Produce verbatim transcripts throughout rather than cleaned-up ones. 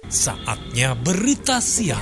Saatnya berita siang.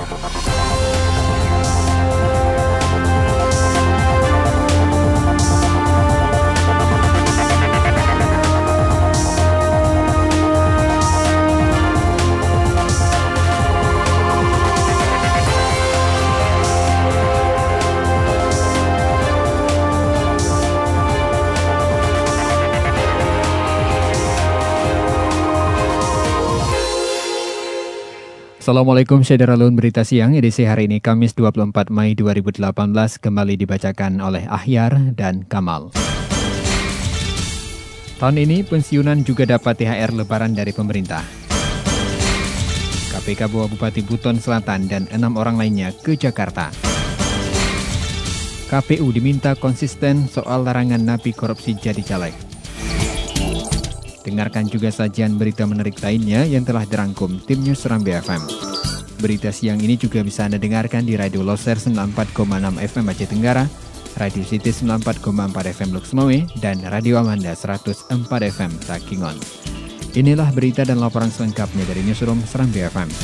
Assalamualaikum Syederalun, berita siang edisi hari ini Kamis dua puluh empat Mei dua ribu delapan belas kembali dibacakan oleh Ahyar dan Kamal. Tahun ini pensiunan juga dapat T H R lebaran dari pemerintah. K P K bawa Bupati Buton Selatan dan enam orang lainnya ke Jakarta. K P U diminta konsisten soal larangan napi korupsi jadi caleg. Dengarkan juga sajian berita menarik lainnya yang telah dirangkum tim News Serambi F M. Berita siang ini juga bisa Anda dengarkan di Radio Loser sembilan puluh empat koma enam F M Aceh Tenggara, Radio City sembilan puluh empat koma empat F M Luxmawe, dan Radio Amanda seratus empat F M Takingon. Inilah berita dan laporan selengkapnya dari Newsroom Serambi F M.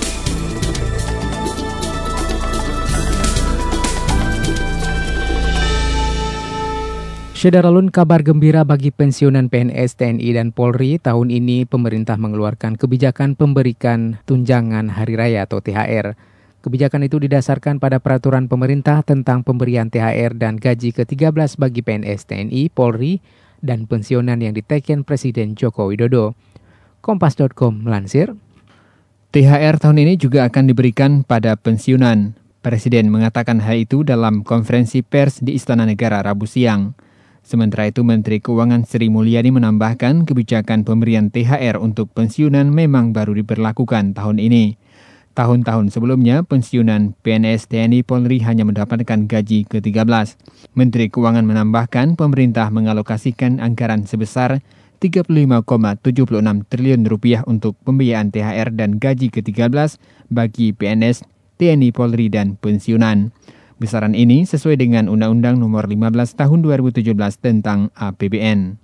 Syederalun, kabar gembira bagi pensiunan P N S, T N I, dan Polri. Tahun ini pemerintah mengeluarkan kebijakan pemberikan tunjangan hari raya atau T H R. Kebijakan itu didasarkan pada peraturan pemerintah tentang pemberian T H R dan gaji ke tiga belas bagi P N S, T N I, Polri, dan pensiunan yang diteken Presiden Joko Widodo. Kompas titik com melansir, T H R tahun ini juga akan diberikan pada pensiunan. Presiden mengatakan hal itu dalam konferensi pers di Istana Negara Rabu siang. Sementara itu, Menteri Keuangan Sri Mulyani menambahkan kebijakan pemberian T H R untuk pensiunan memang baru diberlakukan tahun ini. Tahun-tahun sebelumnya, pensiunan P N S, T N I, Polri hanya mendapatkan gaji ke tiga belas. Menteri Keuangan menambahkan pemerintah mengalokasikan anggaran sebesar tiga puluh lima koma tujuh enam triliun rupiah untuk pembiayaan T H R dan gaji ke tiga belas bagi P N S, T N I, Polri, dan pensiunan. Besaran ini sesuai dengan Undang-Undang Nomor lima belas Tahun dua ribu tujuh belas tentang A P B N.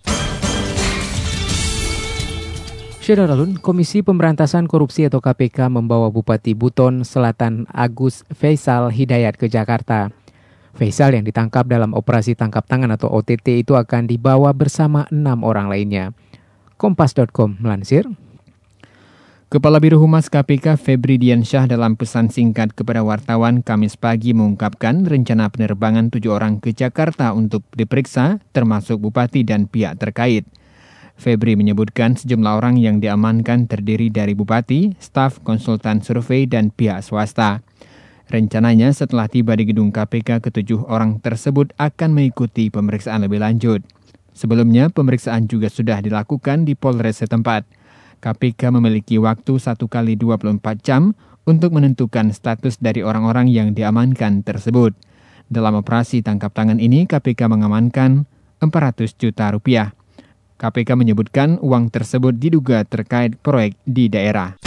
Syederalun, Komisi Pemberantasan Korupsi atau K P K membawa Bupati Buton Selatan Agus Faisal Hidayat ke Jakarta. Faisal yang ditangkap dalam operasi tangkap tangan atau O T T itu akan dibawa bersama enam orang lainnya. Kompas titik com melansir, Kepala Biro Humas K P K Febri Diansyah dalam pesan singkat kepada wartawan Kamis pagi mengungkapkan rencana penerbangan tujuh orang ke Jakarta untuk diperiksa, termasuk Bupati dan pihak terkait. Febri menyebutkan sejumlah orang yang diamankan terdiri dari Bupati, staf, konsultan survei, dan pihak swasta. Rencananya setelah tiba di gedung K P K, ketujuh orang tersebut akan mengikuti pemeriksaan lebih lanjut. Sebelumnya, pemeriksaan juga sudah dilakukan di Polres setempat. K P K memiliki waktu satu kali dua puluh empat jam untuk menentukan status dari orang-orang yang diamankan tersebut. Dalam operasi tangkap tangan ini, K P K mengamankan empat ratus juta rupiah. K P K menyebutkan uang tersebut diduga terkait proyek di daerah.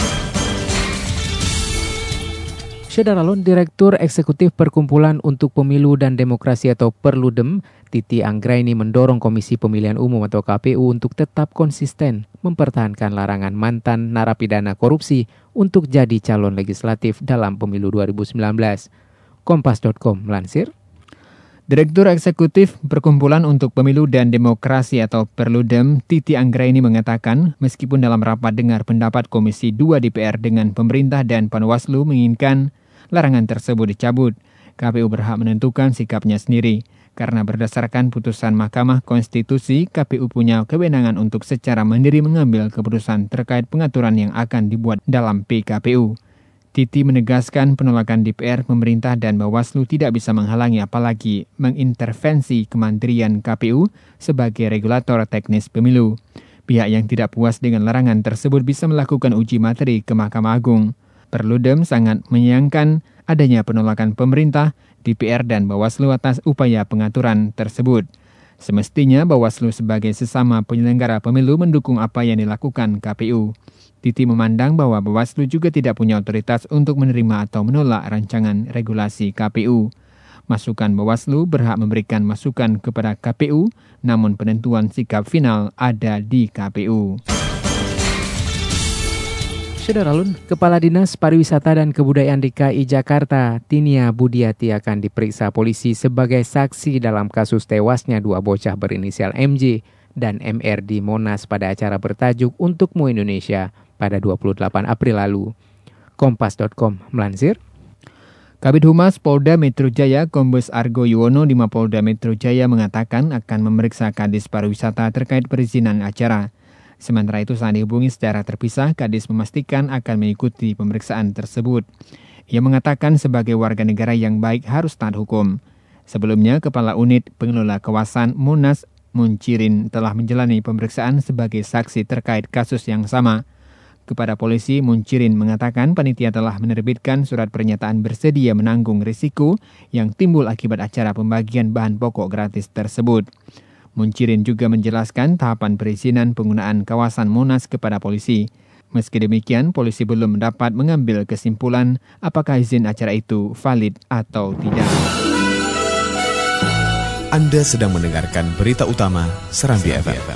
Syederalun, Direktur Eksekutif Perkumpulan untuk Pemilu dan Demokrasi atau Perludem, Titi Anggraini mendorong Komisi Pemilihan Umum atau K P U untuk tetap konsisten mempertahankan larangan mantan narapidana korupsi untuk jadi calon legislatif dalam pemilu dua ribu sembilan belas. Kompas titik com melansir, Direktur Eksekutif Perkumpulan untuk Pemilu dan Demokrasi atau Perludem, Titi Anggraini mengatakan, meskipun dalam rapat dengar pendapat Komisi dua D P R dengan pemerintah dan Panwaslu menginginkan larangan tersebut dicabut, K P U berhak menentukan sikapnya sendiri. Karena berdasarkan putusan Mahkamah Konstitusi, K P U punya kewenangan untuk secara mandiri mengambil keputusan terkait pengaturan yang akan dibuat dalam P K P U. Titi menegaskan penolakan D P R, pemerintah, dan Bawaslu tidak bisa menghalangi apalagi mengintervensi Kementerian K P U sebagai regulator teknis pemilu. Pihak yang tidak puas dengan larangan tersebut bisa melakukan uji materi ke Mahkamah Agung. Perludem sangat menyayangkan adanya penolakan pemerintah, D P R, dan Bawaslu atas upaya pengaturan tersebut. Semestinya Bawaslu sebagai sesama penyelenggara pemilu mendukung apa yang dilakukan K P U. Titi memandang bahwa Bawaslu juga tidak punya otoritas untuk menerima atau menolak rancangan regulasi K P U. Masukan Bawaslu berhak memberikan masukan kepada K P U, namun penentuan sikap final ada di K P U. Saudara-lun, Kepala Dinas Pariwisata dan Kebudayaan D K I Jakarta, Tinia Budiati akan diperiksa polisi sebagai saksi dalam kasus tewasnya dua bocah berinisial M J dan M R di Monas pada acara bertajuk Untukmu Indonesia pada dua puluh delapan April lalu. Kompas titik com melansir. Kabid Humas Polda Metro Jaya Kombes Argo Yuwono di Mapolda Metro Jaya mengatakan akan memeriksa Kadis Pariwisata terkait perizinan acara. Sementara itu saat dihubungi secara terpisah, Kadis memastikan akan mengikuti pemeriksaan tersebut. Ia mengatakan sebagai warga negara yang baik harus taat hukum. Sebelumnya, Kepala Unit Pengelola Kawasan Monas Muncirin telah menjalani pemeriksaan sebagai saksi terkait kasus yang sama. Kepada polisi, Muncirin mengatakan panitia telah menerbitkan surat pernyataan bersedia menanggung risiko yang timbul akibat acara pembagian bahan pokok gratis tersebut. Muncirin juga menjelaskan tahapan perizinan penggunaan kawasan Monas kepada polisi. Meski demikian, polisi belum dapat mengambil kesimpulan apakah izin acara itu valid atau tidak. Anda sedang mendengarkan berita utama Serambi F M.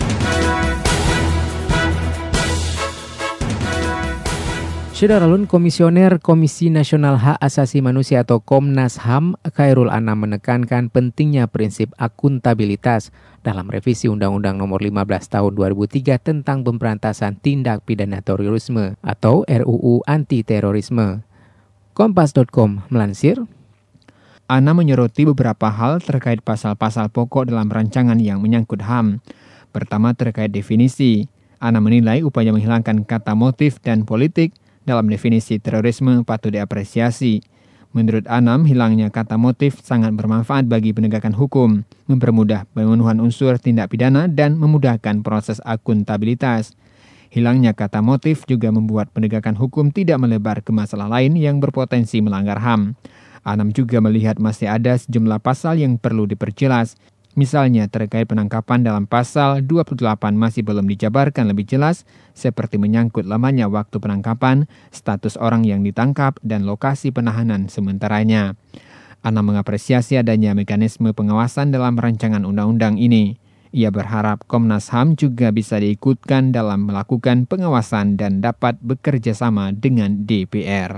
Saudara-lun, Komisioner Komisi Nasional Hak Asasi Manusia atau Komnas H A M, Khairul Anam menekankan pentingnya prinsip akuntabilitas dalam revisi Undang-Undang Nomor lima belas Tahun dua ribu tiga tentang Pemberantasan Tindak Pidana Terorisme atau R U U Anti-Terorisme. Kompas titik com melansir. Anam menyoroti beberapa hal terkait pasal-pasal pokok dalam rancangan yang menyangkut H A M. Pertama, terkait definisi. Anam menilai upaya menghilangkan kata motif dan politik dalam definisi terorisme patut diapresiasi. Menurut Anam, hilangnya kata motif sangat bermanfaat bagi penegakan hukum, mempermudah pemenuhan unsur tindak pidana dan memudahkan proses akuntabilitas. Hilangnya kata motif juga membuat penegakan hukum tidak melebar ke masalah lain yang berpotensi melanggar H A M. Anam juga melihat masih ada sejumlah pasal yang perlu diperjelas. Misalnya terkait penangkapan dalam pasal dua puluh delapan masih belum dijabarkan lebih jelas, seperti menyangkut lamanya waktu penangkapan, status orang yang ditangkap, dan lokasi penahanan sementaranya. Anam mengapresiasi adanya mekanisme pengawasan dalam rancangan undang-undang ini. Ia berharap Komnas H A M juga bisa diikutkan dalam melakukan pengawasan dan dapat bekerja sama dengan D P R.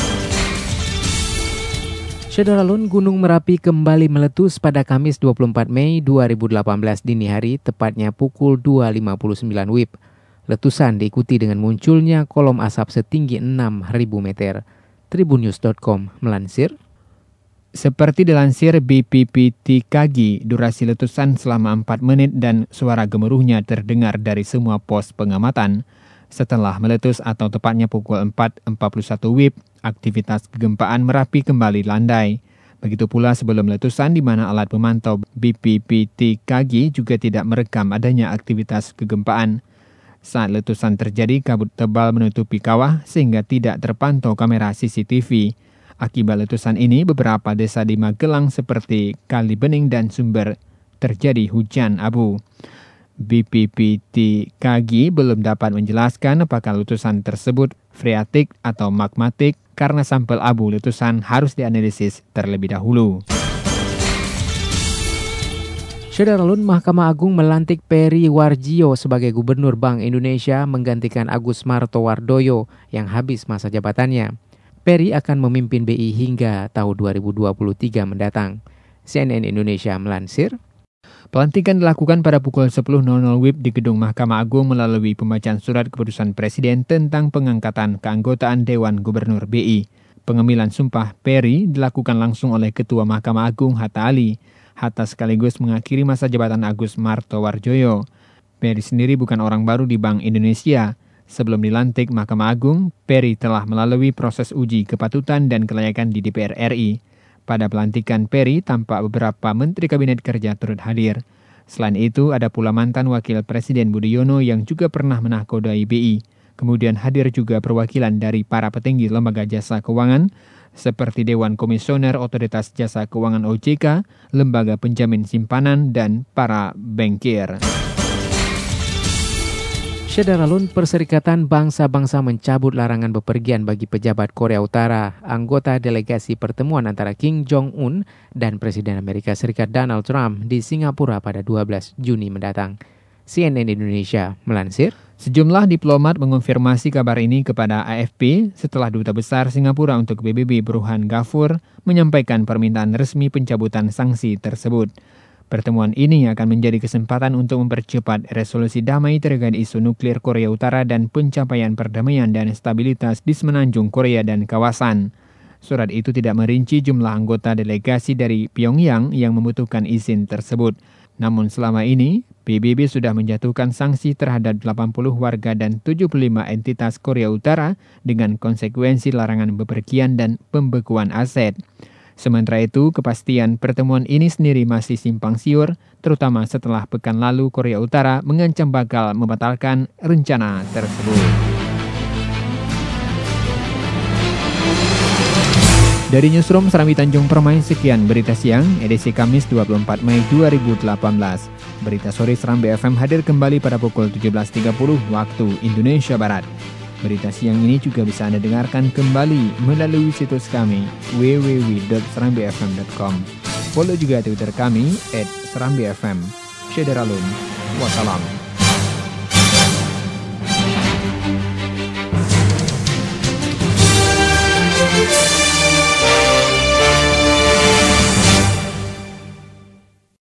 Saudara-lun, Gunung Merapi kembali meletus pada Kamis dua puluh empat Mei dua ribu delapan belas dini hari, tepatnya pukul dua lima puluh sembilan W I B. Letusan diikuti dengan munculnya kolom asap setinggi enam ribu meter. Tribunnews titik com melansir. Seperti dilansir B P P T K G, durasi letusan selama empat menit dan suara gemuruhnya terdengar dari semua pos pengamatan. Setelah meletus atau tepatnya pukul empat empat puluh satu W I B, aktivitas kegempaan Merapi kembali landai. Begitu pula sebelum letusan di mana alat pemantau B P P T K G juga tidak merekam adanya aktivitas kegempaan. Saat letusan terjadi, kabut tebal menutupi kawah sehingga tidak terpantau kamera C C T V. Akibat letusan ini, beberapa desa di Magelang seperti Kalibening dan Sumber terjadi hujan abu. B P P T K G belum dapat menjelaskan apakah letusan tersebut freatik atau magmatik karena sampel abu letusan harus dianalisis terlebih dahulu. Saudara-lun, Mahkamah Agung melantik Peri Warjio sebagai Gubernur Bank Indonesia menggantikan Agus Martowardoyo yang habis masa jabatannya. Peri akan memimpin B I hingga tahun dua ribu dua puluh tiga mendatang. C N N Indonesia melansir. Pelantikan dilakukan pada pukul sepuluh W I B di Gedung Mahkamah Agung melalui pembacaan surat keputusan Presiden tentang pengangkatan keanggotaan Dewan Gubernur B I. Pengambilan sumpah Peri dilakukan langsung oleh Ketua Mahkamah Agung Hatta Ali. Hatta sekaligus mengakhiri masa jabatan Agus Martowardoyo. Peri sendiri bukan orang baru di Bank Indonesia. Sebelum dilantik Mahkamah Agung, Peri telah melalui proses uji kepatutan dan kelayakan di D P R R I. Pada pelantikan Peri, tampak beberapa Menteri Kabinet Kerja turut hadir. Selain itu, ada pula mantan Wakil Presiden Budiono yang juga pernah menakodai B I. Kemudian hadir juga perwakilan dari para petinggi lembaga jasa keuangan, seperti Dewan Komisioner Otoritas Jasa Keuangan O J K, Lembaga Penjamin Simpanan, dan para bankir. Saudara-lun, Perserikatan Bangsa-Bangsa mencabut larangan bepergian bagi pejabat Korea Utara, anggota delegasi pertemuan antara Kim Jong-un dan Presiden Amerika Serikat Donald Trump di Singapura pada dua belas Juni mendatang. C N N Indonesia melansir. Sejumlah diplomat mengonfirmasi kabar ini kepada A F P setelah Duta Besar Singapura untuk P B B Burhan Ghaffur menyampaikan permintaan resmi pencabutan sanksi tersebut. Pertemuan ini akan menjadi kesempatan untuk mempercepat resolusi damai terkait isu nuklir Korea Utara dan pencapaian perdamaian dan stabilitas di semenanjung Korea dan kawasan. Surat itu tidak merinci jumlah anggota delegasi dari Pyongyang yang membutuhkan izin tersebut. Namun selama ini, P B B sudah menjatuhkan sanksi terhadap delapan puluh warga dan tujuh puluh lima entitas Korea Utara dengan konsekuensi larangan bepergian dan pembekuan aset. Sementara itu, kepastian pertemuan ini sendiri masih simpang siur, terutama setelah pekan lalu Korea Utara mengancam bakal membatalkan rencana tersebut. Dari Newsroom Serambi Tanjung Permai, sekian berita siang, edisi Kamis dua puluh empat Mei dua ribu delapan belas. Berita sore Serambi F M hadir kembali pada pukul tujuh belas tiga puluh waktu Indonesia Barat. Berita siang ini juga bisa Anda dengarkan kembali melalui situs kami w w w dot serambi f m dot com. Follow juga Twitter kami at serambi f m. Syederalum. Wassalam. We'll be right back.